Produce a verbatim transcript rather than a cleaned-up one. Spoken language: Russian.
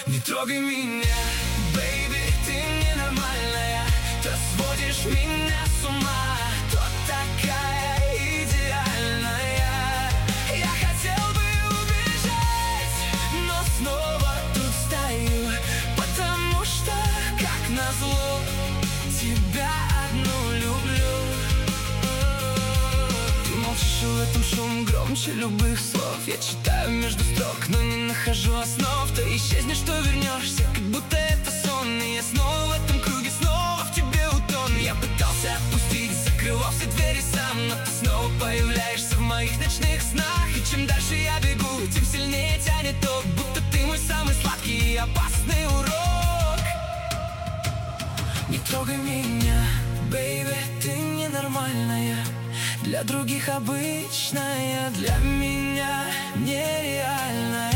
Не трогай меня, бэйби, ты ненормальная. Ты сводишь меня с ума. Кто такая идеальная? Я хотел бы убежать, но снова тут стою, потому что, как назло, тебя одну люблю. Ты молчишь, в этом шум громче любых слов. Я читаю между строк, но не нахожу основ. Ты исчезнешь, что вернешься, как будто это сон. И я снова в этом круге, снова в тебе утону. Я пытался отпустить, закрывал все двери сам, но ты снова появляешься в моих ночных снах. И чем дальше я бегу, тем сильнее тянет ток, будто ты мой самый сладкий и опасный урок. Не трогай меня, бэйби, ты ненормальная. Для других обычная, для меня нереальная.